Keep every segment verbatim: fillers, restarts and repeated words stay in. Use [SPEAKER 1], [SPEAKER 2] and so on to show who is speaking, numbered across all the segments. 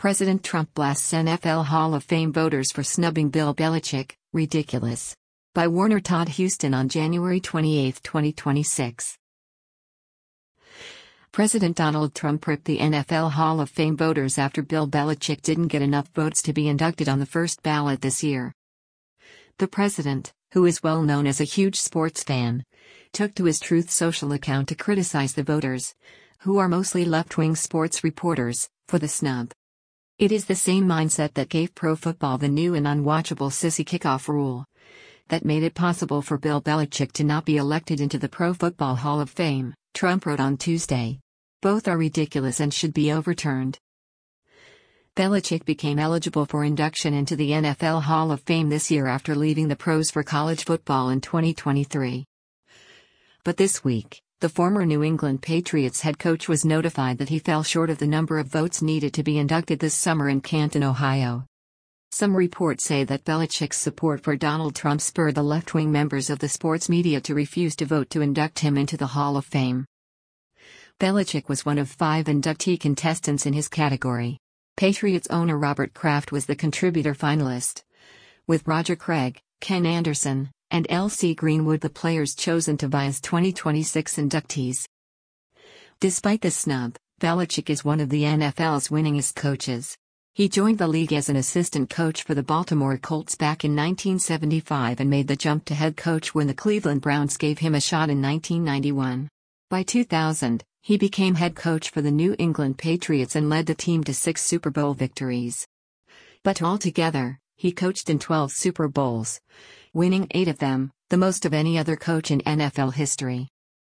[SPEAKER 1] President Trump blasts N F L Hall of Fame voters for snubbing Bill Belichick, ridiculous. By Warner Todd Huston on January twenty-eighth, twenty twenty-six. President Donald Trump ripped the N F L Hall of Fame voters after Bill Belichick didn't get enough votes to be inducted on the first ballot this year. The president, who is well known as a huge sports fan, took to his Truth Social account to criticize the voters, who are mostly left-wing sports reporters, for the snub. It is the same mindset that gave pro football the new and unwatchable sissy kickoff rule that made it possible for Bill Belichick to not be elected into the Pro Football Hall of Fame, Trump wrote on Tuesday. Both are ridiculous and should be overturned. Belichick became eligible for induction into the N F L Hall of Fame this year after leaving the pros for college football in twenty twenty-three. But this week, the former New England Patriots head coach was notified that he fell short of the number of votes needed to be inducted this summer in Canton, Ohio. Some reports say that Belichick's support for Donald Trump spurred the left-wing members of the sports media to refuse to vote to induct him into the Hall of Fame. Belichick was one of five inductee contestants in his category. Patriots owner Robert Kraft was the contributor finalist, with Roger Craig, Ken Anderson, and L C Greenwood the players chosen to vie as twenty twenty-six inductees. Despite the snub, Belichick is one of the N F L's winningest coaches. He joined the league as an assistant coach for the Baltimore Colts back in nineteen seventy-five and made the jump to head coach when the Cleveland Browns gave him a shot in nineteen ninety-one. By two thousand, he became head coach for the New England Patriots and led the team to six Super Bowl victories. But altogether, he coached in twelve Super Bowls, winning eight of them, the most of any other coach in N F L history.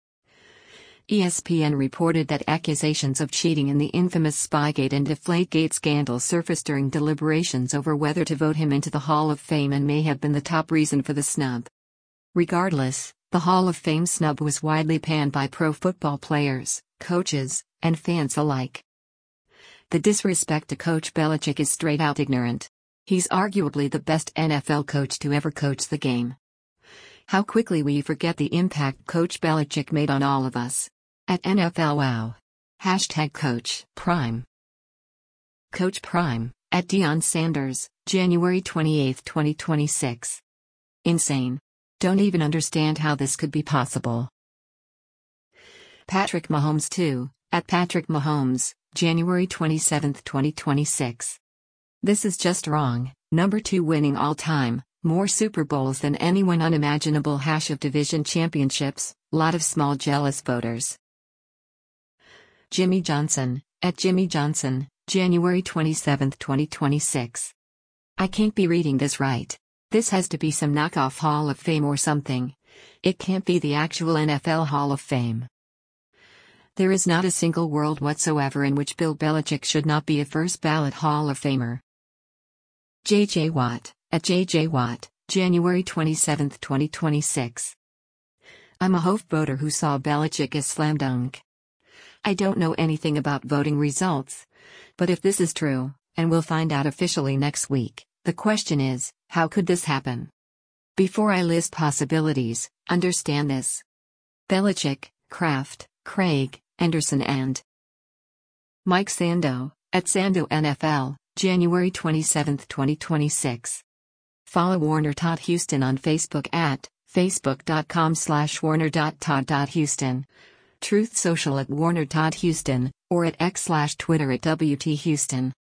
[SPEAKER 1] E S P N reported that accusations of cheating in the infamous Spygate and Deflategate scandal surfaced during deliberations over whether to vote him into the Hall of Fame and may have been the top reason for the snub. Regardless, the Hall of Fame snub was widely panned by pro football players, coaches, and fans alike. The disrespect to Coach Belichick is straight-out ignorant. He's arguably the best N F L coach to ever coach the game. How quickly we forget the impact Coach Belichick made on all of us. At N F L Wow. Hashtag Coach Prime. Coach Prime, at Deion Sanders, January twenty-eighth, twenty twenty-six. Insane. Don't even understand how this could be possible. Patrick Mahomes two, at Patrick Mahomes, January twenty-seventh, twenty twenty-six. This is just wrong. Number two winning all time, more Super Bowls than anyone unimaginable hash of division championships, lot of small jealous voters. Jimmy Johnson, at Jimmy Johnson, January twenty-seventh, twenty twenty-six. I can't be reading this right. This has to be some knockoff Hall of Fame or something. It can't be the actual N F L Hall of Fame. There is not a single world whatsoever in which Bill Belichick should not be a first ballot Hall of Famer. J J Watt, at J J Watt, January twenty-seventh, twenty twenty-six. I'm a Hof voter who saw Belichick as slam dunk. I don't know anything about voting results, but if this is true, and we'll find out officially next week, the question is, how could this happen? Before I list possibilities, understand this. Belichick, Kraft, Craig, Anderson and Mike Sando, at Sando N F L, January twenty-seventh, twenty twenty-six. Follow Warner Todd Huston on Facebook at facebook.com slash warner.todd.huston, Truth Social at Warner Todd Huston, or at X slash Twitter at W T Huston.